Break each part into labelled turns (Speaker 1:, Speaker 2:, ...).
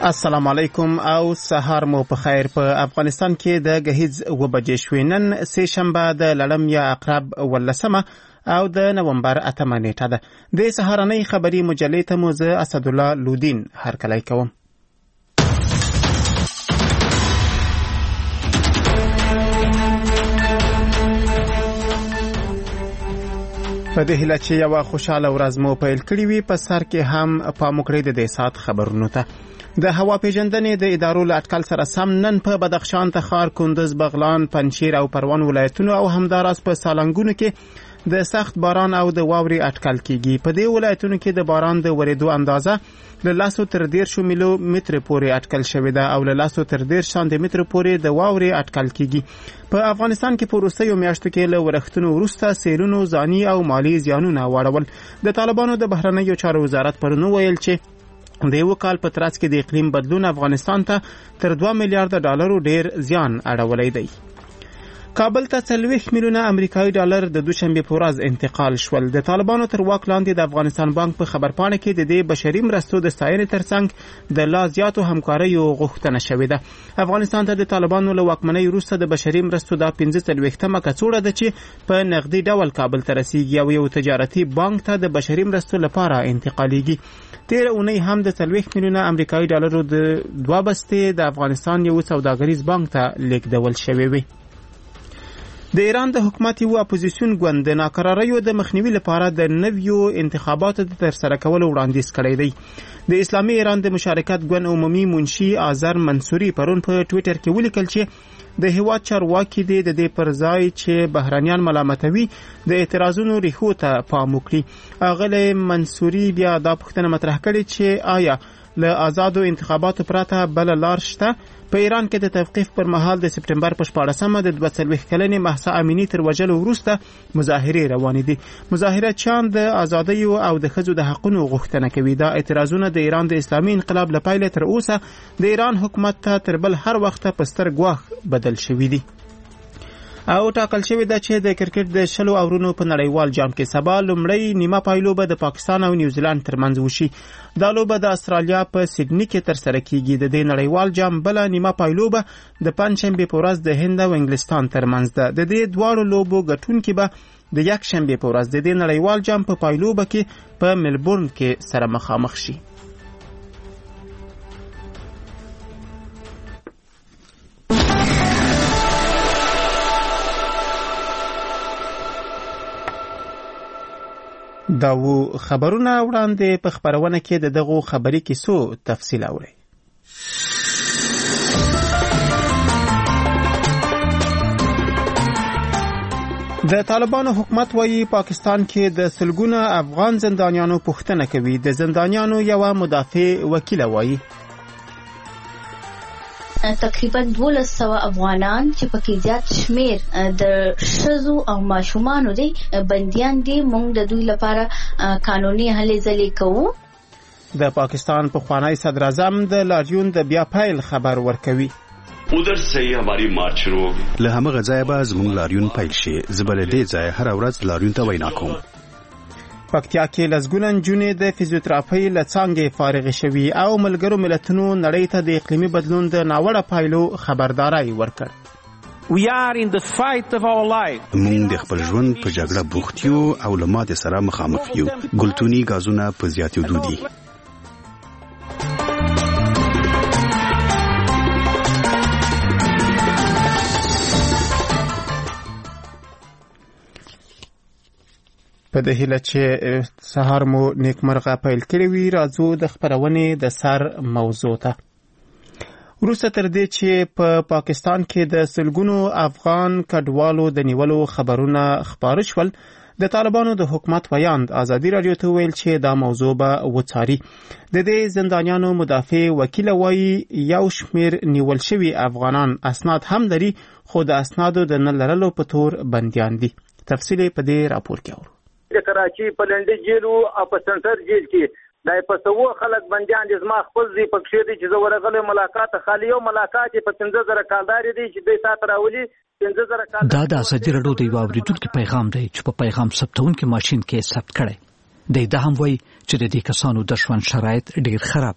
Speaker 1: السلام علیکم او سهار مو په خیر. په افغانستان کې د غهیز و بجې شوې. نن سه شنبه د لړم یا عقرب 18 او د نومبر 8 نیټه ده. د سهارنۍ خبري مجلې ته مو زه اسدالله لودین هرکلی کوم. په دې هیله چې یو خوشاله ورځ مو پیل کړی وي، په سر کې هم پام وکړئ د دې سات خبرونو ته. د هوا پیژندنې د ادارو له اټکل سره سم نن په بدخشان، تخار، کندز، بغلان، پنجشیر او پروان ولایتونو او همداراز په سالنګونو کې د سخت باران او د واورې اټکل کیږي. په دې ولایتونو کې د باران د ورېدو اندازه له 10 تر 13 میلو متر پورې اټکل شوې ده او له 10 تر 13 سانتي متر پورې د واورې اټکل کیږي. په افغانستان کې په وروستیو میاشتو کې له ورښتونو وروسته سیلونو ځاني او مالی زیانونه واړول. د طالبانو د بهرنیو چارو وزارت پرون ویل چې د یو کال په ترڅ کې د اقلیم بدلون افغانستان ته تر 2 میلیارډ ډالرو ډیر زیان اړولی دی. کابل ته 40 میلیونه امریکایي ډالر د دوشنبه په ورځ انتقال شول. د طالبانو تر واک لاندې د افغانستان بانک په خبرپاڼه کې د دې بشري مرستو د ستاینې ترڅنګ د لا زیاتو همکاریو غوښتنه شوې ده. افغانستان ته د طالبانو له واکمنۍ وروسته د بشري مرستو دا 45مه کڅوړه ده چې په نغدي ډول کابل ته رسیږي او یو تجارتي بانک ته د بشري مرستو لپاره انتقالیږي. تیر اونۍ هم د 40 میلیونه امریکایي ډالرو د 2 بستې د افغانستان یو سوداګریز بانک ته لیږدول شوې وي. د ایران د حکومت یو اپوزیسیون ګوند د ناکراریو د مخنیوي لپاره د نویو انتخاباتو د ترسره کولو وړاندیز کړی دی. د اسلامي ایران د مشارکت ګوند عمومي منشي آذر منصوري پرون په ټویټر کې ولیکل چې د هیواد چارواکي د دې پر ځای چې بهرانيان ملامتوي د اعتراضونو ریښو ته پام وکړي. اغله منصوري بیا دا پوښتنه مطرح کړې چې آیا له آزادو انتخاباتو پرته بل لار شته؟ په ایران کې د توقیف پر مهال د سپټمبر په 14مه د 42 کلنې مهسا امینی تر وژلو وروسته مظاهرې روانې دي. مظاهرچیان د ازادۍ او د ښځو د حقونو غوښتنه کوي. دا اعتراضونه د ایران د اسلامي انقلاب له پیل تر اوسه د ایران حکومت ته تر بل هر وخت په ستر ګواښ بدل شوي دي. او ټاکل شوی ده چې د کرکټ د 10 اورونو په نړیوال جام کې سبا لومړی نیمه پایلوبه د پاکستان او نیوزیلند ترمنځ وشي. دا لوبه د استرالیا په سیدنی کې ترسره کیږي. د دې نړیوال جام بل نیمه پایلوبه د پنځشنبه په ورځ د هند او انګلستان ترمنځ ده. د دې دواړو لوبو ګټونکي به د یک شنبه په ورځ د دې نړیوال جام په پایلوبه کې په ملبورن کې سره مخامخ شي. دا و خبرونه وړاندې په خبرونه کې د دغو خبري کیسو تفصیل اورئ. د طالبانو حکومت وايي پاکستان کې د سلګونه افغان زندانیانو پوښتنه کوي. د زندانیانو یو مدافع وکیل وايي
Speaker 2: تقریبا 1200 افغانان چې پکې زیات شمیر د شذو او ماشومان دي بنديان دي، موږ د دوی لپاره قانوني هلې ځلې کوو.
Speaker 1: د پاکستان پخوانی صدر اعظم د لاریون د بیا پیل خبر ورکوي.
Speaker 3: उधर से ही हमारी मार्च शुरू होगी.
Speaker 4: له همغه ځایه به زموږ لاریون پیل شي. زبر دې ځای هر ورځ لاریون ته وینا کوم.
Speaker 1: پکتیا کې لسګونه نجونې د فزیوتراپي له څانګې فارغ شوي او ملګرو ملتونو نړۍ ته د اقلیمي بدلون د ناوړه پایلو خبرداري ورکړ.
Speaker 5: We are in the fight of our life.
Speaker 4: موږ د خپل ژوند په جګړه بوخت یو او له ماته سره مخامخ یو. ګلتونی غازونه په زیاتېدو دي. په دې هیله چې سهار مو نیکمرغه پیل کړی وي، راځو د خبرونې د سر موضوع ته. وروسته تر دې چې په پاکستان کې د سلګونو افغان کډوالو د نیولو خبرونه خپاره شول، د طالبانو د حکومت ویاند ازادي رادیو ته ویل چې دا موضوع به وڅاري. د دې زندانیانو مدافع وکیل وايي یو شمیر نیول شوي افغانان اسناد هم لري، خو د اسنادو د نه لرلو په تور بنديان دي. تفصیل په دې راپور کې اورو.
Speaker 6: د کراچي په لنډي جیل او په سنټر جیل کې دای په سوو خلک بنديان دي. زما خپل ځای پکښې دي چې زه ورغلی ملاقات خالي یو ملاقات په 15000 کالداري دي چې دوی سات راولي 15000 کال.
Speaker 7: دا د ازادي رادیو د یو اوریدونکو پیغام دی چې په پیغام ثبتونکو ماشين کې ثبت کړي. د هم وایي چې د دې کسانو د ژوند شرایط ډیر خراب دي.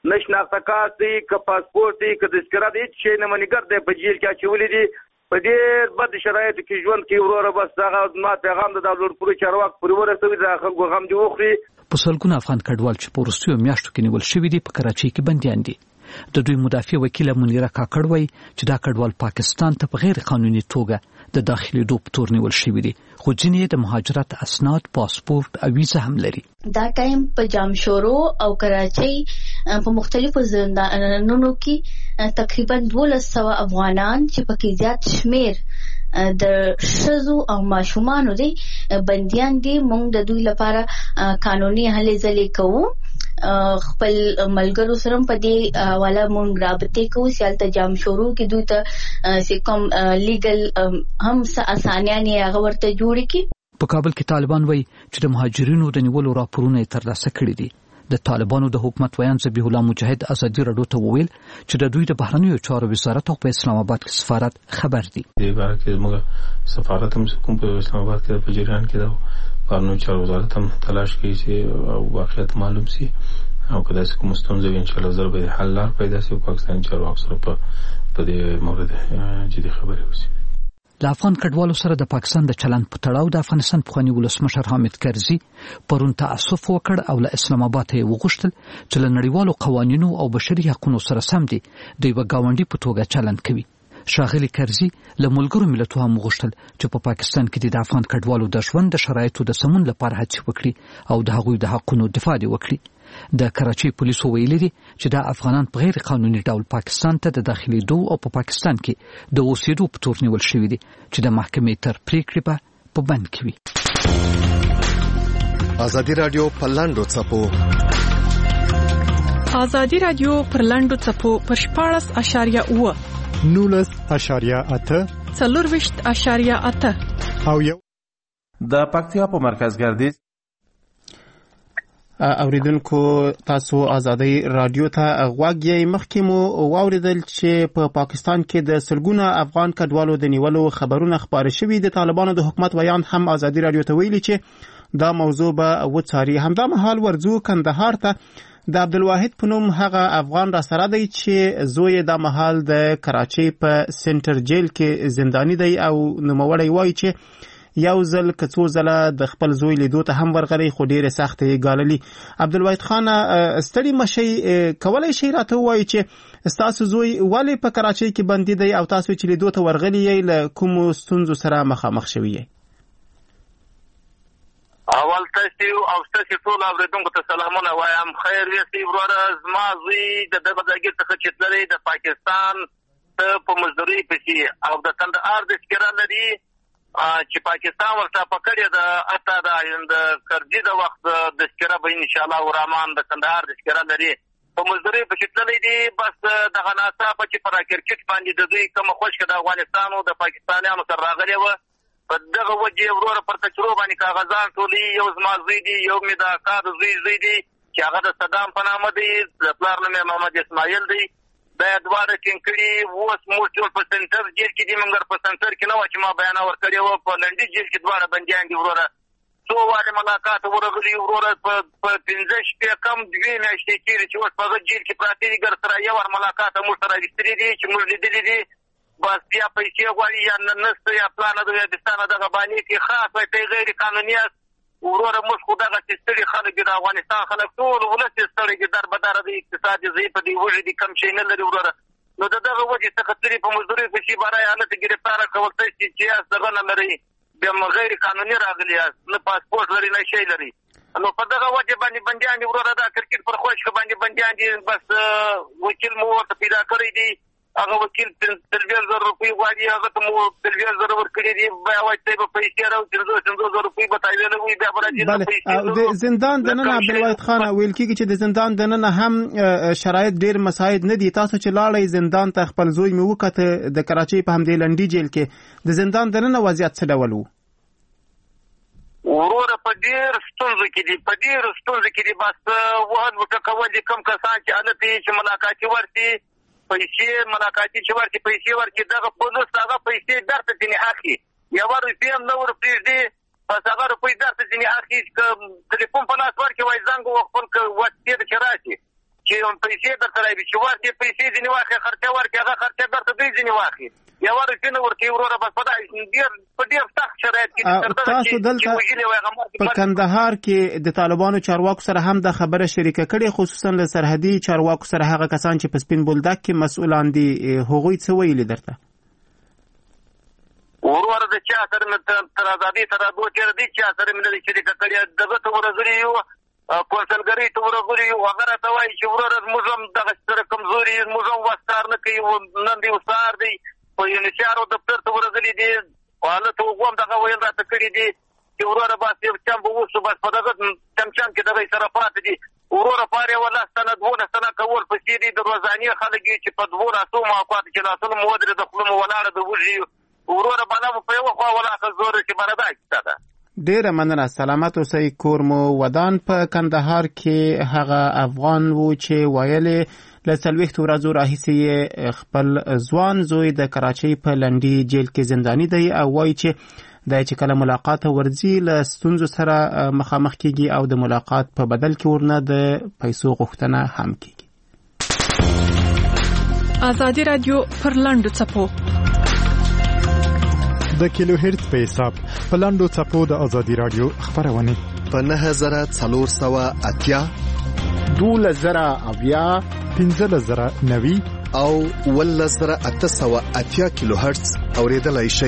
Speaker 6: نه شناخته کارت دی که پاسپورت دی که تذکره دی هیڅ شی نه منیګر دی په جیل کې اچولي دي په ډېر بد شرایطو کې ژوند کوي وروره. بس دغه ما پیغام د لوړپوړي چارواکو پورې ورسوي د خلکو غم دې وخوري.
Speaker 7: په سلګونه افغان کډوال چې په وروستیو میاشتو کې نیول شوي دي په کراچۍ کې بندیان دي. د دوی مدافع وکیله منیره کاکړ وایي چې دا کډوال پاکستان ته په غیر قانوني توګه د داخلي دوپ تور نیول شوي دي، خو ځینې د مهاجرت اسناد، پاسپورت او ویزه هم لري.
Speaker 2: دا ټایم په جامشورو او کراچۍ په مختلفو زندانونو کې تقریبا 1200 افغانان چې پکې زیات شمیر د شذو او ماشومانو دي بنديان دي. موږ د دوی لپاره قانوني هلې ځلې کوو. خپل ملګرو سره په دې حواله مونږ رابطه کوو چې تل جام شروع کې دوی ته کوم لیګل هم اسانیانه هغه ورته جوړ کی.
Speaker 7: په کابل کې طالبان وایي چې د مهاجرینو د نیولو راپورونه ترلاسه کړي دي. د طالبانو د حکومت ویان ذبیح الله مجاهد ازادي راډیو ته وویل چې د دوی د بهرنیو چارو وزارت او په اسلام آباد کې سفارت خبر دي.
Speaker 8: د باره کې موږ سفارت هم کوم په اسلام آباد کې په جریان کې دا بهرنیو چارو وزارت هم تلاش کوي چې واقعیت معلوم شي او کله چې کوم ستونزه وي ان شاء الله ضروري حل لار پیدا شي. پاکستان چارواکو سره په دې مورد جدي خبرې وشي.
Speaker 7: د افغان کډوالو سره د پاکستان د چلند په تړاو د افغانستان پخوانی ولسمشر حامد کرزي پرون تاسف وکړ او له اسلام آباد ته وغوښتل چې له نړیوالو قوانینو او بشري حقوقو سره سم دي د یو ګاونډي په توګه چلند کوي. شاغلي کرزي له ملګرو ملتونو هم وغوښتل چې په پاکستان کې د افغان کډوالو د ژوند د شرایطو د سمون لپاره هڅې وکړي او د هغوی د حقوقو دفاع وکړي. د کراچۍ پولیسو ویلي دي چې دا افغانان په غیر قانوني ډول پاکستان ته د داخلي دو او په پاکستان کې د اوسېدو په تور نیول شوي دي چې د محکمې تر پریکړې په بند کې وي.
Speaker 9: ازادي راډیو په لاندو څپو
Speaker 10: ازادي راډیو پر لاندو څپو پر 14.9
Speaker 11: 19.8
Speaker 10: 24.8
Speaker 11: او یو
Speaker 12: د پکتیا په مرکز ګردیز.
Speaker 1: اوریدونکو تاسو ازادي رادیو ته غوږ یې. مخکې مو واوریدل چې په پاکستان کې د سلګونه افغان کډوالو د نیولو خبرونه خبرې شوي. د طالبانو د حکومت ویان هم ازادي رادیو ته ویلي چې دا موضوع به وڅاري. همدا مهال ورځو کندهار ته د عبدالواحد په نوم هغه افغان را سره دی چې زوی د مهال د کراچۍ په سنټر جیل کې زندانی دی او نوموړی وایي چې یو ځل کڅو زله د خپل زوی لیدو ته هم ورغلی خو ډیره سختې ګاللي. عبدالواحد خان ستړي مشي کولای شي راته وایي چې تاسو زوی ولې په کراچۍ کې بندي دی او تاسو چې لیدو ته ورغلی یې له کومو ستونزو سره مخامخ شوي یې؟
Speaker 6: اول تاسو او تاسو ټول اوریدونکو ته سلامونه وایم. خیر یې وروره زما زوی د دغه ځای څخه چې تللی د پاکستان ته په مزدوري پسې او د کندهار د تذکره لري چې پاکستان ورته پکړی د اته د کرزي د وخت د تذکره به ان شاء الله ورحمان د کندهار د تذکره لري په مزدوري پسې تللی دي. بس دغه ناڅاپه چې پر کرکټ باندې د دوی کوم خوشک د افغانستان او د پاکستانیانو سره راغلی و په دغه وجه وروره پر تجربه باندې کاغذان ټولي. یو زما زوی دی، یو مې د اکا د زوی دی چې هغه د صدام په نامه دی، د پلار نوم محمد اسماعیل دی. دا دواړه کینکړي اوس موږ ټول په سنټر جیل کې دي. موږ په سنټر کې نه و چې ما بیان ورکړی و. په لنډي جیل کې دواړه بندیان دي وروره. څو وارې ملاقات ورغلي وروره په 15 شپې کم 2 میاشتې تېرې چې اوس په هغه جیل کې پراته دي. ګر سره یو وار ملاقات موږ سره اخیستلي دي چې موږ لیدلي دي. بس بیا پیسې غواړي یا نسته یا پلانه د یادستانه دغه باندې کې خاص وایي غیر قانوني است. وروره موږ خو دغه ستړي خلک د افغانستان خلک ټول ولس ستړي دي. در بداره د اقتصاد ضعیف دي، وږي دي، کم شي نه لري وروره. نو دغه وجه څخه تلي په مزدوري پسې برای حالت ګرفتار کول چې دغه نه لري، بیا غیر قانوني راغلي نه پاسپورت لري نه شی لري. نو په دغه وجه باندې بندیان دي وروره. دا کرکټ پر خوښ باندې بندیان دي. بس وکیل مو ورته پیدا کړی دی. هغه وکیل 30,000 روپۍ غواړي، هغه ته مو 30,000 ورکړي دي. بیا وایي به پیسې راوړي 30,000 روپۍ به تایید وي. بیا
Speaker 1: بله د زندان دننه عبدالواحد خان ویل کېږي چې د زندان دننه هم شرایط ډېر مساعد نه دي. تاسو چې لاړئ زندان ته خپل زوی مې وکته د کراچۍ په همدې لنډي جیل کې د زندان دننه وضعیت څه ډول و؟
Speaker 6: وروره په ډېر ستونزو کې دي، په ډېر ستونزو کې دي. بس وهل وټکول دي کم کسان چې هلته چې ملاقاتي ورسي پیسې ملاقاتي چې ورکړي پیسې ورکړي. دغه پولیس هغه پیسې درته ځینې اخلي، یوه روپۍ هم نه ورپرېږدي. بس هغه روپۍ درته ځینې اخلي. که تلیفون په لاس ورکړي وایي زنګ وخپل که وسیې چې راشي چې پیسې درته راوي چې ورته پیسې ځینې واخې خرچه ورکړي هغه خرچه درته دوی ځینې واخلي یا ورته نه ورکړي وروره بس په ډېر سخت شرایط کې
Speaker 1: تاسو دلته په کندهار کې د طالبانو چارواکو سره هم د خبره شریکه کړې خصوصا له سرحدي چارواکو سره هغه کسان چې په سپین بولدک کې مسؤلان دي هغوی څه ویلي درته
Speaker 6: وروره د چا سره تر ازادي تر دوه چیرې دي چا سره مې نه شریکه کړې دغه ته ورغلي یو کونسلګری ته ورغلي یو هغه راته وایي چې وروره موږ هم دغه سره کمزوري موږ هم وستار نه کوي نن دی وستار دی په یونیسیارو دفتر ته ورغلي دي حالت وګوم دغه ویل راته کړي دي چې وروره بس یو چم به وسو بس په دغه چمچم کې دغه سره پاتې دي وروره پاره ولا ستنه دونه ستنه کول په سیدي د روزاني خلک چې په دونه سو موقعات کې لاسونه مودره د خپل ولاړه د وږي وروره باندې په یو خوا ولا خزور چې بردا کیته
Speaker 1: ډیره مننه سلامت اوسئ کور مو ودان په کندهار کې هغه افغان وو چې ویلې له 40 ورځو راهیسې خپل ځوان زوی د کراچۍ په لنډي جیل کې زنداني دی او وایي چې د چې کله ملاقات ورځي له ستونزو سره مخامخ کیږي او د ملاقات په بدل کې ورنه د پیسو غوښتنه هم کیږي.
Speaker 10: ازادي رادیو پر لاندو چپو
Speaker 11: د کیلو هرتز په حساب په لاندو چپو د ازادي رادیو خبرونه
Speaker 9: په 9480
Speaker 11: 1200 1590
Speaker 9: او 1880 کیلو هرتز اوریدلای شئ.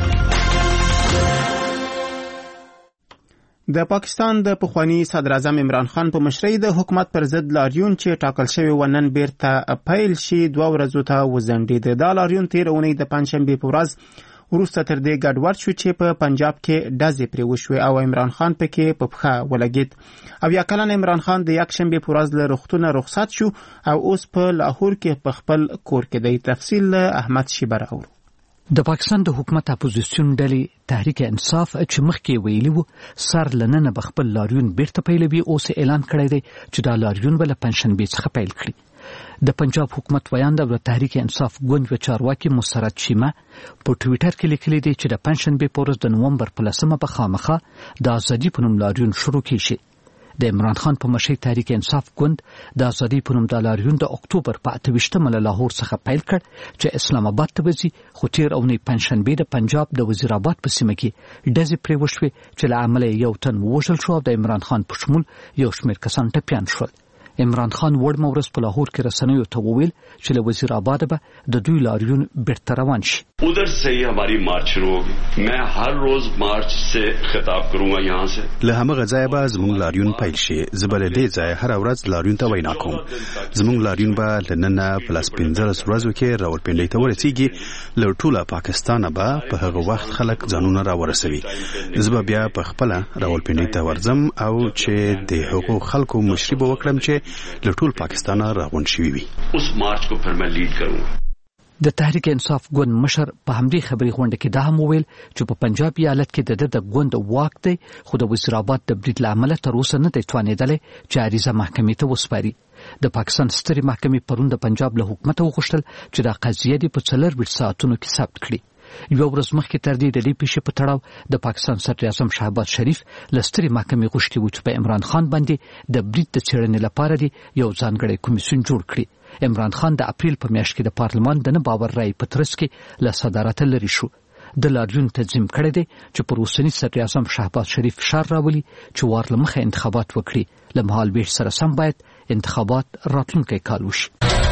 Speaker 1: د پاکستان د پخوانی صدر اعظم عمران خان په مشرۍ د حکومت پر ضد لاریون چې ټاکل شوی ونن بیرته پیل شي 2 ورځو ته وزندید. دا لاریون تیر اونۍ د پنځشنبه په ورځ وروسته تر دې ګډوډ شو چې په پنجاب کې ډزې پرې وشوې او عمران خان پکې په پښه ولګید. او یا کلن عمران خان د یکشنبه په ورځ له روغتونه رخصت شو او اوس په لاهور کې په خپل کور کې دی. تفصیل احمد شیبر اورو.
Speaker 7: د پاکستان د حکومت اپوزیسیون ډلې تحریک انصاف چې مخکې ویلي وو سر لننه بخپل لاریون بیرته پیلوي اوس اعلان کړی دی چې دا لاریون بل پنځشنبه څخه پیل کړي. د پنجاب حکومت ویاند د تحریک انصاف ګوند و چارواکي مسرت شیمه په ټوئیټر کې لیکلي دي چې د پنځشنبه په ورځ د نومبر په 10مه په خامخه د ازادي په نوم لاریون شروع کیږي. د عمران خان په مشرۍ تحریک انصاف ګوند د ازادي په نوم د لاریون د اکتوبر په 28مه له لاهور څخه پیل کړ چې اسلام آباد ته وځي خو تیر اونۍ پنځشنبه د پنجاب د وزیر آباد په سیمه کې ډزې پرې وشوې چې له امله یو تن وژل شو او د عمران خان په شمول یو شمېر کسان ټپیان شول. عمران خان وړ مورس په لاهور کې رسنیو ته وویل چې له وزیر آباد به د دوی لاریون بیرته روان شي.
Speaker 3: उधर से ही हमारी मार्च शुरू होगी. मैं हर रोज मार्च से खिताब करूंगा यहाँ से.
Speaker 13: له همغه ځای به زموږ لاریون پیل شي. زبر دې ځای هر ورځ لاریون ته وینا کوم. زموږ لاریون به لننه پلس 15 ورځو کې راولپنډۍ ته ورسیږي. له ټوله پاکستان به په هغه وخت خلک ځانونه را ورسوي. زبر بیا په خپل راولپنډۍ ته ورځم او چې د هغو خلکو مشري به وکړم چې له ټول پاکستان راغون شوي وي.
Speaker 3: उस मार्च को फिर मैं लीड करूंगा.
Speaker 7: د تحریک انصاف ګوند مشر په همدې خبري غونډه کې دا هم وویل چې په پنجاب ایالت کې د ګوند واک دی خو د وزیر آباد د برید لامل تر اوسه نه دی توانېدلی چې عریضه محکمې ته وسپاري. د پاکستان سترې محکمې پرون د پنجاب له حکومت وغوښتل چې دا قضیه دی په 24 ساعتونو کې ثبت کړي. یو ورځ مخکې تر دې د دې پیښې په تړاو د پاکستان صدر اعظم شهباز شریف له سترې محکمې غوښتي و چې په عمران خان باندې د برید د څېړنې لپاره دی یو ځانګړی کمیسیون جوړ کړي. عمران خان د اپریل په میاشت کې د پارلمان د نه باور رای په ترڅ کې له صدارت لري شو. د لاریون تنظیم کړی دی چې پر اوسني صدر اعظم شهباز شریف فشار راولي چې وار له مخه انتخابات وکړي. له مهال ویش سره سم باید انتخابات راتلونکی کال وشي.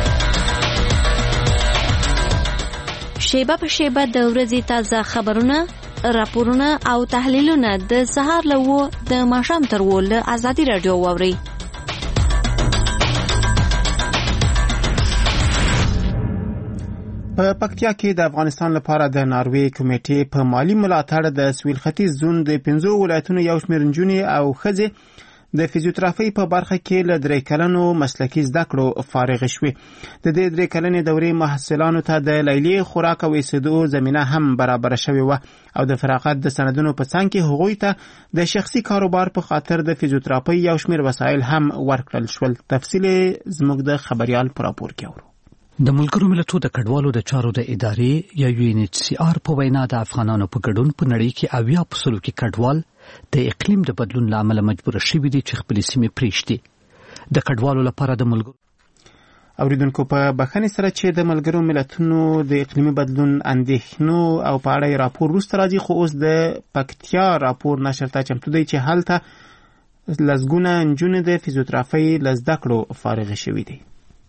Speaker 14: شیبه په شیبه د ورځې تازه خبرونه، راپورونه او تحلیلونه د سهار له د ماښام تر له ازادي رادیو واوري.
Speaker 1: په پکتیا کې د افغانستان لپاره د ناروې کمیټې په مالی ملاتړ د سویل ختیځ زون د 15 ولایتونو یو شمېر نجونې او ښځې د فزیوتراپي په برخه کې له 3 کلنو مسلکي زده کړو فارغ شوې. د دې 3 کلنې دورې محصلانو ته د لیلیې خوراک او ایسدو زمینه هم برابر شوې و او د فراغت د سندونو په څنګ کې هغوی ته د شخصي کاروبار په خاطر د فزیوتراپي یو شمېر وسایل هم ورکړل شول. تفصیل زموږ د خبريال پر راپور کې اورو.
Speaker 7: د ملګرو ملتونو د کډوالو د چارو د ادارې یا UNHCR په وینا د افغانانو په ګډون په نړۍ کې 80% کې کډوال د اقلیم د بدلون لامل مجبور شوي دي چې خپل سیمې پریږدي. د کډوالو لپاره د ملګرو
Speaker 1: اوریدونکو په بخښنې سره چې د ملګرو ملتونو د اقلیمي بدلون اندېښنو او په اړه راپور وروسته راځي، خو اوس د پکتیا راپور نشر ته چمتو دی چې هلته لسګونه نجونې د فزیوتراپۍ له زده کړو فارغې شوي دي.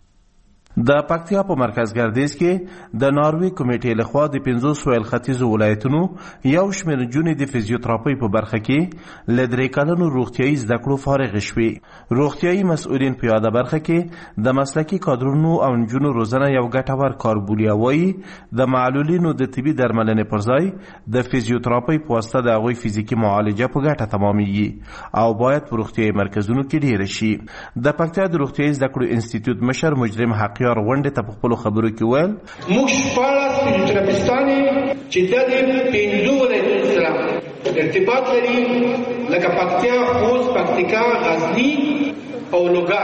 Speaker 12: د پکتیا په مرکز ګردیز کې د ناروی کمیټې لخوا د 50 سویل ختیځو ولایتونو یو شمېر نجونې د فزیوتراپۍ په برخه کې له 3 کلونو روغتیایي زده کړو فارغ شوي. روغتیایي مسؤلین په یاده برخه کې د مسلکي کادرونو او نجونو روزنه یو ګټور کار بولي او وایي د معلولینو د طبي درملنې پر ځای د فزیوتراپۍ په واسطه د هغوی فزیکي معالجه په ګټه تمامیږي او باید په روغتیایي مرکزونو کې ډیره شي. د پکتیا د روغتیایي زده کړو انسټیټیوټ مشر مجرم حقیار غونډې ته په خپلو خبرو کې ویل
Speaker 15: موږ 14 فزیوتراپیستانې چې د 50 ولایتونو سره ارتباط لري لکه پکتیا، خوست، پکتیکا، غزنی او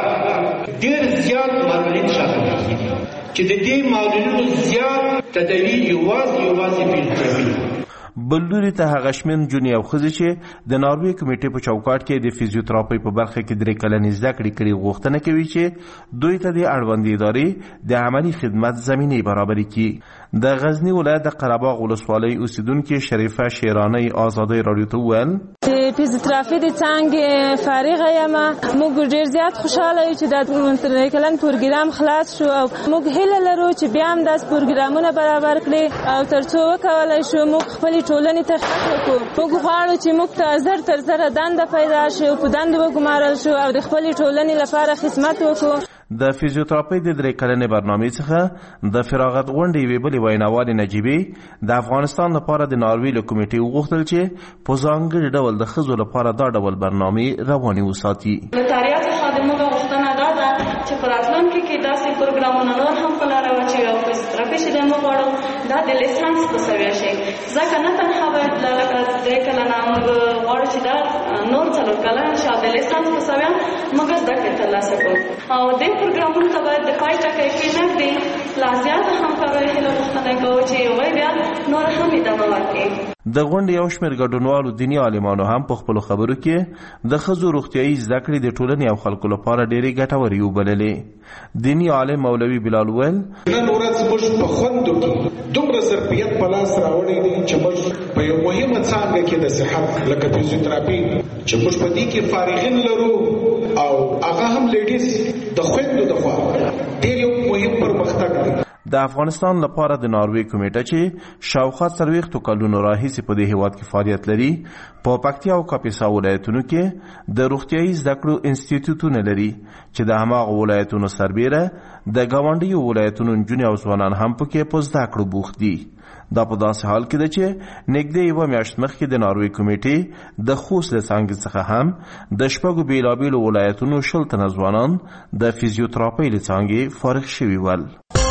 Speaker 15: لوګر ډېر زیات معلولین شامل دي چې د دې معلولینو زیات تداوی یوازې فزیوتراپي.
Speaker 12: بلوري ته هغه شمېر نجونې او ښځې چې د ناروی کمیټې په چوکاټ کې د فزیوتراپۍ په برخه کې 3 کلنې زده کړې کړي غوښتنه کوي چې دوی ته د اړوندې ادارې د عملي خدمت زمینې برابرې کړي. د غزنی ولایت د قرهباغ ولسوالۍ اوسیدونکې شریفه شیرانۍ آزادۍ راډیو ته وویل
Speaker 16: فزیوتراپي د څانګې فارغه یم. موږ ډېر زیات خوشحاله یو چې د 3 کلن پروګرام خلاص شو او موږ هیله لرو چې بیا هم داسې پروګرامونه برابر کړي او تر څو وکولی شو موږ خپلې ټولنې ته خدمت وکړو. موږ غواړو چې موږ ته زر تر زره دنده پیدا شي او په دندو وګمارل شو او د خپلې ټولنې لپاره خدمت وکړو.
Speaker 12: د فزیوتراپۍ د 3 کلنې برنامې څخه د فراغت غونډې یوې بلې ویناوالې نجیبې د افغانستان لپاره د ناروی له کمیټې وغوښتل چې په ځانګړي ډول د ښځو لپاره دا ډول برنامې روانې وساتي.
Speaker 17: نتاریا څخه د موږ غوښتنه دا ده چې په راتلونکي کې داسې پروګرامونه نور هم په لاره واچوي او فزیوتراپي چې موږ غواړو دا د لیسانس په سویه شي. ځکه نه تنها باید لکه 3 کلنه موږ غواړو چې دا نور 4 کلن شي او د لیسانس په سویه موږ زده کړې ترلاسه کړو او د پروګرامونو ته باید د پای ټکی کې نه دی لا زیاته همکارۍ هیله غوښتنه کوو چې هغوی بیا نور هم ادامه ورکړي.
Speaker 12: د غونډې یو شمېر ګډونوالو دیني عالمانو هم په خپلو خبرو کې د ښځو روغتیایي زده کړې د ټولنې او خلکو لپاره ډېرې ګټورې وبللې. دیني عالم مولوي بلال ویل
Speaker 15: نن ورځ موږ په خوندو کې دومره ظرفیت په لاس راوړی دی چې موږ په یو مهمه څانګه کې د صحت لکه فزیوتراپي چې موږ په دې کې فارغین لرو او هغه هم لیډیز د خوندو د خوا ډېر یو مهم پرمختګ دی.
Speaker 12: د افغانستان لپاره د ناروی کمیټه چې شاوخوا 40 کلونو راهیسې په دې هیواد کې فعالیت لري په پکتیا او کاپیسا ولایتونو کې د روغتیایي زده کړو انسټیټیوټونه لري چې د هماغو ولایتونو سربیره د ګاونډیو ولایتونو نجونې او ځوانان هم پکې په زده کړو بوخت دي. دا په داسې حال کې ده چې نږدې یوه میاشت مخکې د ناروی کمیټې د خوست له څانګې څخه هم د 6 بېلابېلو ولایتونو 10 تنه ځوانان د فزیوتراپۍ له څانګې فارغ شوي ول.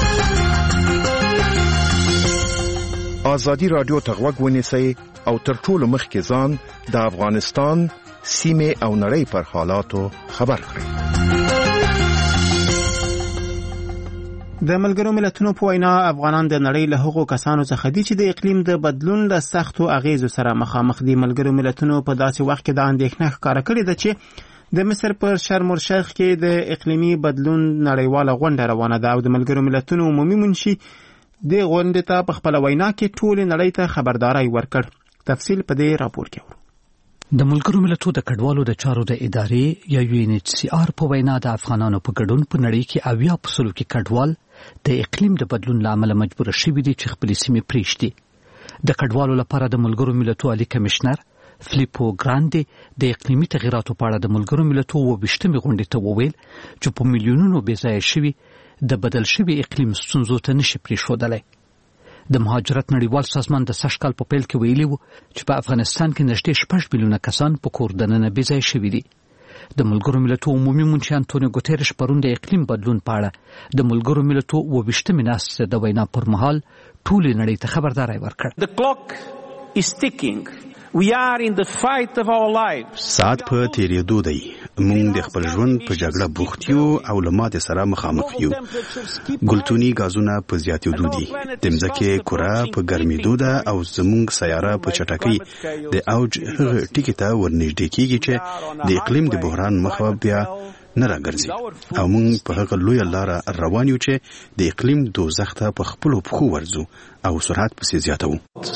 Speaker 9: آزادی رادیو ته غوږ ونیسئ او تر ټولو مخکې ځان د افغانستان سیمې او نړۍ پر حالاتو خبر کړئ.
Speaker 1: د ملګرو ملتونو په وینا افغانان د نړۍ له هغو کسانو څخه دي چې د اقلیم د بدلون له سختو اغیزو سره مخامخ دي. ملګرو ملتونو په داسې وخت کې دا اندېښنه ښکاره کړې ده چې د مصر پر شرم الشیخ کې د اقلیمي بدلون نړیواله غونډه روانه ده او د ملګرو ملتونو عمومي منشي د غونډې ته په خپل وینا کې ټول نړۍ ته خبرداري ورکړ. تفصیل په دې راپور کې ورو.
Speaker 7: د ملګرو ملتونو د کډوالو د چارو د ادارې یا UNHCR په وینا د افغانانو په ګډون په نړۍ کې 80% کې کډوال د اقلیم د بدلون لامل مجبور شوي دي چې خپل سیمې پریږدي. د کډوالو لپاره د ملګرو ملتونو عالی کمشنر فلیپو ګراندي د اقلیمي تغیراتو په اړه د ملګرو ملتونو 22مې غونډې ته وویل چې په میلیونونو بېځایه شوي د بدل شوي اقلیم ستونزو ته نشي پرېښودلی. د مهاجرت نړیوال سازمان د سږ کال په پیل کې ویلي و چې په افغانستان کې نږدې 6 میلیونه کسان په کور دننه بېځایه شوي دي. د ملګرو ملتونو عمومي منشي انټونیو ګوتریش پرون د اقلیم بدلون په اړه د ملګرو ملتونو 22مې ناستې د وینا پر مهال ټولې نړۍ ته خبرداری ورکړ.
Speaker 5: The clock is ticking. We are in the fight of our lives.
Speaker 13: ساعت په تیریدو دی. موږ د خپل ژوند په جګړه بوخت یو او له ماتې سره مخامخ یو. ګلتوني غازونه په زیاتېدو دي. د ځمکې کره په ګرمېدو ده او زموږ سیاره په چټکۍ د اوج هغه ټکي ته ورنږدې کېږي چې د اقلیم د بحران مخه بیا نه راګرځي او موږ په هغه لویه لاره روان یو چې د اقلیم دوزخ ته په خپلو پښو ورځو او سرعت پسې زیاتوو.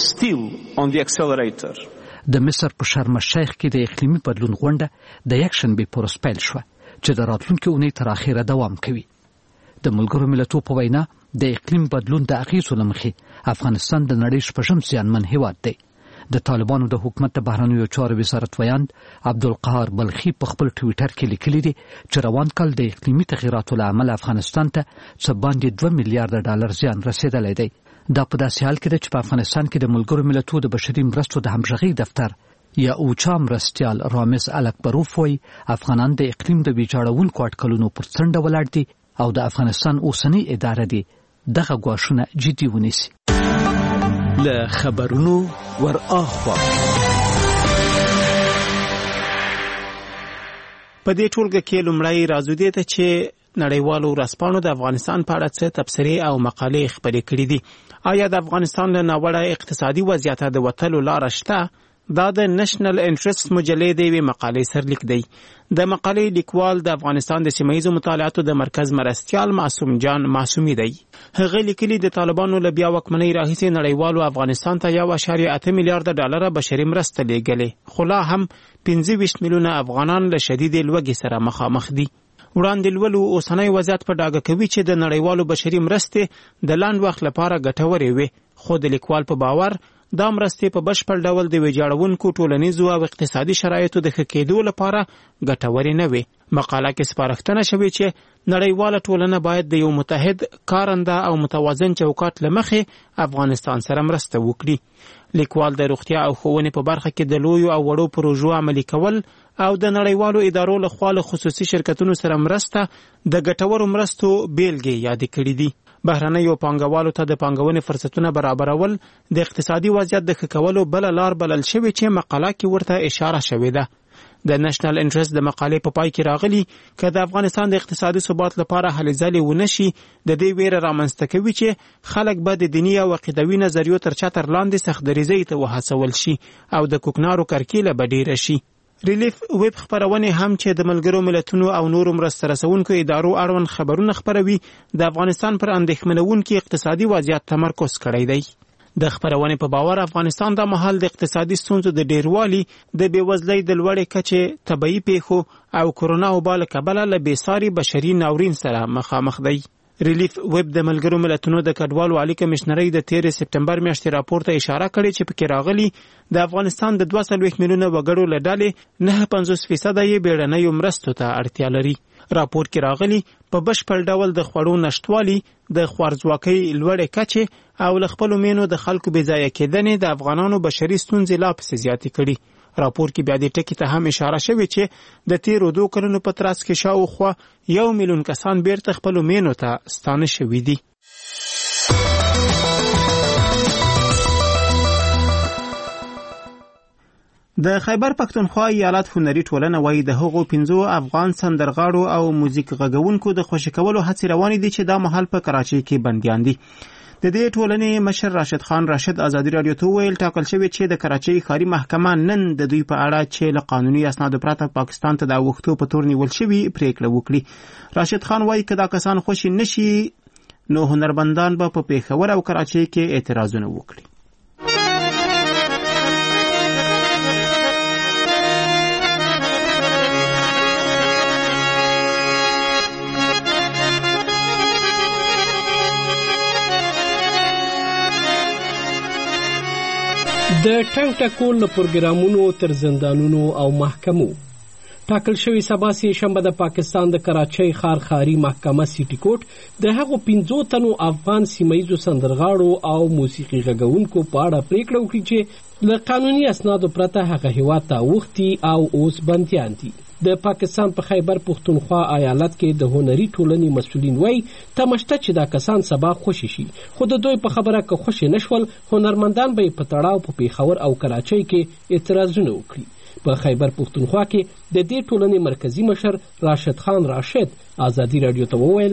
Speaker 7: د مصر په شرم الشیخ کې د اقلیمي بدلون غونډه د یکشنبې په ورځ پیل شوه چې د راتلونکي اونۍ تر اخره دوام کوي. د ملګرو ملتونو په وینا د اقلیم بدلون د اغیزو له مخې افغانستان د نړۍ شپږم زیانمن هیواد دی. د طالبانو د حکومت د بهرنیو چارو وزارت ویاند عبدالقهار بلخي په خپل ټویټر کې لیکلي دي چې روان کال د اقلیمي تغیراتو له امله افغانستان ته څه باندې 2 میلیارډ ډالر زیان رسیدلی دی. دا په داسې حال کې ده چې په افغانستان کې د ملګرو ملتونو د بشري مرستو د همغږۍ دفتر یا اوچا مرستیال رامز الکبروف وایي افغانان د اقلیم د ویجاړونکو اټکلونو پر څنډه ولاړ دي او د افغانستان اوسنۍ اداره دي دغه ګواښونه جدي ونیسي.
Speaker 18: له خبرونو ور اخوا
Speaker 1: په دې ټولګه کې لومړی راځو دې ته چې نړیوالو ورځپاڼو د افغانستان په اړه څه تبصرې او مقالې خپرې کړې دي. آیا د افغانستان له ناوړه اقتصادي وضعیته د وتلو لاره شته؟ دا د نېشنل انټرست مجلې د یوې مقالې سرلیک دی. د مقالې لیکوال د افغانستان د سیمهیزو مطالعاتو د مرکز مرستیال معصوم جان معصومي دی. هغه لیکلي د طالبانو له بیا واکمنۍ راهیسې نړیوالو افغانستان ته 1.8 میلیارډ ډالر بشري مرسته لیږلې، خو لا هم 25 میلیونه افغانان له شدید لوږې سره مخامخ دي. وړاندې لولو اوسنی وضعیت په ډاګه کوي چې د نړیوالو بشري مرستې د لاند وخت لپاره ګټورې وي، خو د لیکوال په باور دا مرستې په بشپړ ډول د ویجاړونکو ټولنیزو او اقتصادي شرایطو د ښه کېدو لپاره ګټورې نه وي. مقاله کې سپارښتنه شوې چې نړیواله ټولنه باید د یو متحد، کارنده او متوازن چوکاټ له مخې افغانستان سره مرسته وکړي. لیکوال د روغتیا او ښوونې په برخه کې د لویو او وړو پروژو عملي کول او د نړیوالو ادارو له خوا له خصوصي شرکتونو سره مرسته د ګټورو مرستو بیلګې یادې کړې دي. بهرنیو پانګوالو ته د پانګونې فرصتونه برابرول د اقتصادي وضعیت د ښه کولو بله لار بلل شوې چې مقاله کې ورته اشاره شوې ده. د نېشنل انټرست د مقالې په پای کې راغلي که د افغانستان د اقتصادي ثبات لپاره هلې ځلې ونه شي، د دې ویره رامنځته کوي چې خلک به د دیني او عقیدوي نظریو تر چتر لاندې سختدریزۍ ته وهڅول شي او د کوکنارو کرکیله به ډیره شي. ریلیف ویب خبرونه هم چې د ملګرو ملتونو او نورو مرسته رسونکو ادارو اړوند خبرونه خبروي، د افغانستان پر اندېښمنونکي اقتصادي وضعیت تمرکز کړی دی. د خبرونې په باور افغانستان د مهال د اقتصادي ستونزو د ډیروالي، د بېوزلۍ د لوړې کچې، طبیعي پیښو او کرونا وبا له کبله له بېساري بشري ناورین سره مخامخ دی. ریلیف ویب د ملګرو ملتونو د کډوالو عالی کمشنرۍ د 13 سپټمبر میاشتې راپور ته اشاره کړې چې پکې راغلي د افغانستان د 2 میلیونه وګړو له ډلې 9.50% یې بیړنیو مرستو ته اړتیا لري. راپور کې راغلي په بشپړ ډول د خوړو نشټوالي، د خوارځواکۍ لوړې کچې او له خپلو مینو د خلکو بېځایه کېدنې د افغانانو بشري ستونزې لا پسې زیاتې کړي. راپور کې بیا دې ټکي ته هم اشاره شوې چې د تیرو 2 کلونو په ترڅ کې شاوخوا 1 میلیون کسان بیرته خپلو مینو ته ستانه شوي دي. د خیبر پښتونخوا ایالت هنري ټولنه وایي د هغو 15 افغان سندرغاړو او موزیک غږونکو د خوشی کولو هڅې روانې دي چې دا مهال په کراچۍ کې بندیان دي. د دې ټولنې مشر راشد خان راشد ازادي رادیو ته ویل ټاکل شوی چې د کراچۍ ښاري محکمه نن د دوی په اړه چې له قانوني اسنادو پرته پاکستان ته د اوښتو په تور نیول شوي پریکړه وکړي. راشد خان وایي که دا کسان خوشي نشي نو هنرمندان به په پیښور او کراچۍ کې اعتراضونه وکړي.
Speaker 19: د ټنګ ټکول له پروګرامونو تر زندانونو او محکمو ټاکل شوی سبا سه شنبه د پاکستان د کراچۍ ښار ښاري محکمه سیټي کوټ د هغو 15 تنو افغان سیمهیزو سندرغاړو او موسیقي غږونکو په اړه پریکړه وکړي چې له قانوني اسنادو پرته هغه هیواد ته اوښتي او اوس بندیان دي. د پاکستان په خیبر پښتونخوا ایالت کې د هنري ټولنې مسؤلین وایي تمشته چې دا کسان سبا خوشي شي، خو د دوی په خبره که خوشي نشول هنرمندان به په تړاو په پیښور او کراچۍ کې اعتراضونه وکړي. په خیبر پښتونخوا کې د دې ټولنې مرکزی مشر راشد خان راشد ازادي رادیو ته وویل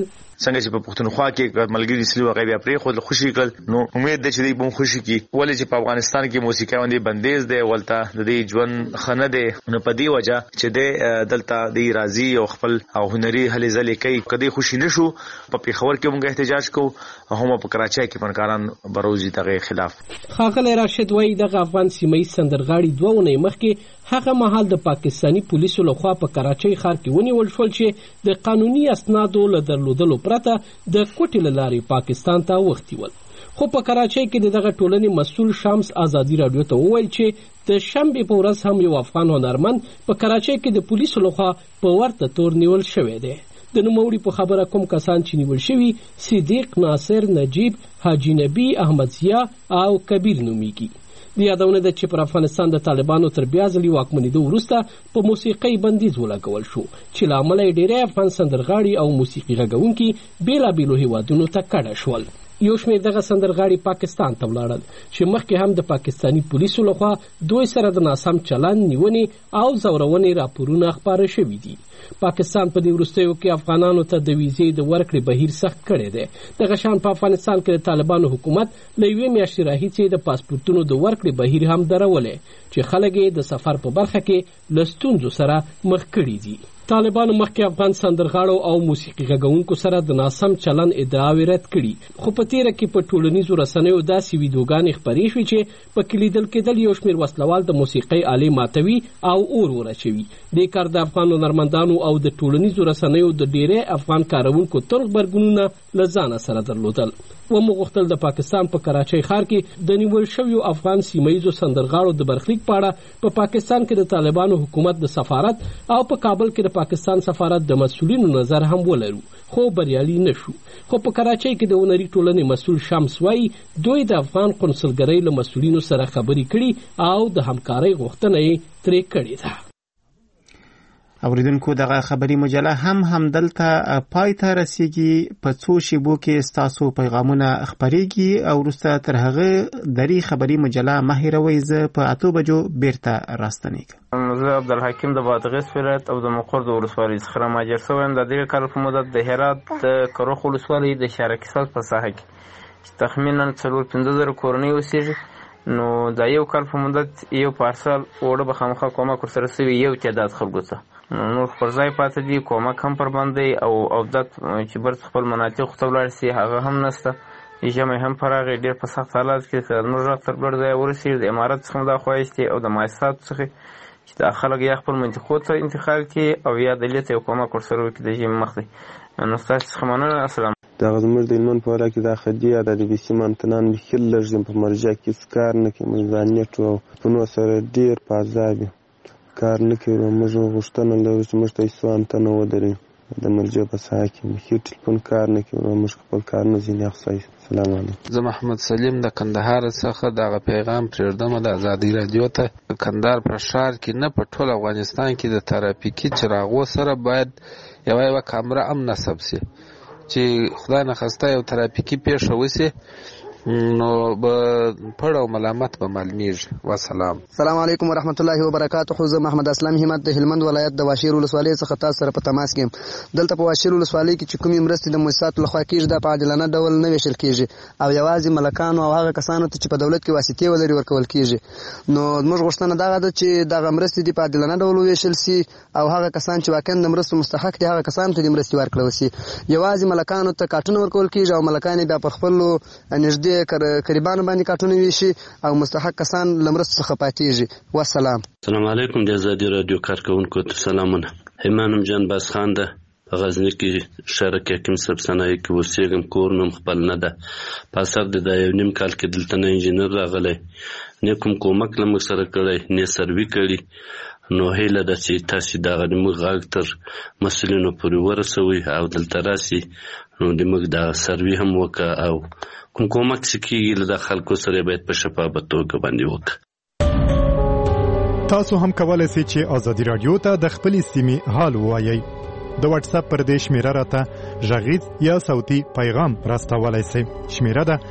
Speaker 20: څنګه چې په پښتونخوا کې ملګری سلی وغه بیا پرې خو خوشي کړ نو امید ده چې دوی به خوشي کی ولې چې په افغانستان کې موسیقي باندې بندیز ده ولته د دې ژوند خنه ده نو په دې وجه چې د دلته د راضي او خپل او هنري هلې ځلې کوي کدی خوشي نشو په پیښور کې موږ احتجاج کوو هم په کراچۍ کې فنکاران بروزي دغه خلاف.
Speaker 19: خاغلی راشد وایي دغه افغان سیمه سندرغاړي 2 ونې مخکې هغه مهال د پاکستانی پولیسو لخوا په کراچۍ ښار کې ونیول شول چې د قانوني اسنادو له درلودلو پرته د کوټې له لارې پاکستان ته وختي ول. خو په کراچۍ کې دغه ټولنې مسؤل شمس ازادي راډیو ته وویل چې د شنبې په ورځ هم یو افغان هنرمند په کراچۍ کې د پولیسو لخوا په ورته تور نیول شوی دی. د نوموړي په خبره کوم کسان چې نیول شوي صدیق، ناصر، نجیب، حاجی نبی، احمد ضیا او کبیر نومیږي. د یادونه ده چې پر افغانستان د طالبانو تر بیا ځلې واکمنېدو وروسته په موسیقۍ بندیز ولګول شو چې له امله یې ډېری افغان سندرغاړي او موسیقي غږونکي بېلابېلو هیوادونو ته کډه شول. یو شمېر دغه سندرغاړي پاکستان ته ولاړل چې مخکې هم د پاکستانی پولیسو لخوا دوی سره د ناسم چلند، نیونې او ځورونې راپورونه خپاره شوي دي. پاکستان په دې وروستیو کې افغانانو ته د ویزې د ورکړې بهیر سخت کړی دی. دغه شان په افغانستان کې د طالبانو حکومت له 1 میاشتې راهیسې د پاسپورتونو د ورکړې بهیر هم درولی چې خلک یې د سفر په برخه کې له ستونزو سره مخ کړي دي. طالبانو مخکې افغان سندرغاړو او موسیقي غږونکو سره د ناسم چلند ادعاوې رد کړي، خو په تیره کې په ټولنیزو رسنیو داسې ویډیوګانې خپرې شوې چې پکې لیدل کېدل یو شمېر وسلوال د موسیقۍ آلې ماتوي او اور ورچوي. دې کار د افغان هنرمندانو او د ټولنیزو رسنیو د ډېری افغان کاروونکو تلخ غبرګونونه له ځانه سره درلودل. ومو غوښتل د پاکستان په کراچۍ ښار کې د نیول شویو افغان سیمه ییزو سندرغاړو د برخلیک په اړه په پاکستان کې د طالبانو حکومت د سفارت او په کابل کې د پاکستان سفارت د مسؤلینو نظر هم ولرو، خو بریالي نشو. خو په کراچۍ کې د هنري ټولنې مسؤل شمس وایي دوی د افغان قونسلګرۍ له مسؤلینو سره خبرې کړي او د همکارۍ غوښتنه یې ترې کړې ده.
Speaker 1: اوریدونکو دغه خبري مجله هم دلته پای ته رسیږي. په څو شیبو کې ستاسو پیغامونه خپرېږي او وروسته تر هغه دري خبري مجله مه هېروئ. زه په 8 بجو بیرته راستنیږم.
Speaker 8: زه عبدالحکیم د بادغیس ولایت او د مقر د ولسوالۍ څخه رامهاجر شوی یم. د دې کال په مدت د هرات د کروخ ولسوالۍ د شارکیساز په ساحه کې چې تخمینا 4-5 کورنۍ اوسېږي، نو د یو کال په مدت یو پارسل اوړه به خامخا کومک ورسره سوي یو تعداد خلکو ته، نور پر ځای پاتې دي. کومک هم پر باندې او عودت چې برس خپل مناطق ته ولاړ سي هغه هم نشته. ژمی هم پر هغې ډېر په سخت حالات کې که نور غږ تر لوړ ځایه ورسېږي د امارت څخه هم دا خواهش دی او د مؤسساتو څخه چې دا خلک یا خپل منطقو ته انتقال کړي او یا دلې ته یو کومک ورسره وکړي د ژمي مخکې. نو ستاسو څخه مننه. السلام.
Speaker 21: دغه زموږ د هلمند په ولا کې دا خدي یا د بي سي منتنان بخیل لږ په مرجع کې کار نه کوي، موږ ځانیټ او پنو سره ډېر په عذاب کار نه کوي. موږ غوښتنه لرو چې موږ ته یې سوانتنه ودرې د مرجع په ساحه کې بخیر ټلیفون کار نه کوي، موږ خپل کارونه ځینې اخصایي. السلام علیکم.
Speaker 22: زه محمد سلیم د کندهار څخه دغه پیغام پرېږدم د ازادي راډیو ته. کندهار په ښار کې نه په ټول افغانستان کې د ترافیکي چراغو سره باید یوه کامره هم نصب سي چې خدای نخواسته یو ترافیکي پیښه وسي نو به پړ او ملامت به معلومیږي. والسلام.
Speaker 23: السلام علیکم ورحمت الله وبرکاته. زه محمد اسلام همت د هلمند ولایت د واشیر ولسوالۍ څخه تاسو سره په تماس کې یم. دلته په واشیر ولسوالۍ کې چې کومې مرستې د مؤسساتو لخوا کېږي دا په عادلانه ډول نه ویشل کېږي او یوازې ملکانو او هغه کسانو ته چې په دولت کې واسطې ولري ورکول کېږي. نو موږ غوښتنه دغه ده چې دغه مرستې دې په عادلانه ډول وویشل سي او هغه کسان چې واقعا د مرستو مستحق دي هغه کسانو ته دې مرستې ورکړل سي. یوازې ملکانو ته کارټونه ورکول کېږي او ملکان بیا په خپلو نږدې قریبانو باندې کارټونه ویشي او مستحق کسان له مرستو څخه پاتېږي. والسلام.
Speaker 24: السلام علیکم. د ازادي راډیو کارکوونکو ته سلامونه. همانم جان باسخان ده په غزني کې شارک حکیم صاحب صنایع کې اوسېږم. کور نوم خپل نه ده. په اثر د دا یو نیم کال کې دلته نه انجینر راغلی نه کوم کومک له موږ سره کړی نه سروي کړي. نو هیله ده چې تاسې دغه موږ غږ تر مسؤلینو پورې ورسوئ او دلته راسي نو د موږ دغه سروي هم وکړه او کوم کومک چې کېږي له د خلکو سره باید په شفافه توګه باندې وکړه.
Speaker 11: تاسو هم کولای شئ چې ازادي راډیو ته د خپلې سیمې حال ووایئ. د واتس اپ پر دې شمیره راته غږیز یا صوتي پیغام راستولای شئ. شمیره ده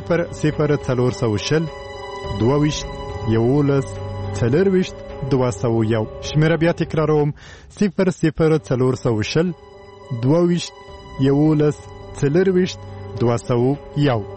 Speaker 11: 00420 22 11 201. شمیره بیا تکراروم 00420 22 11 40 201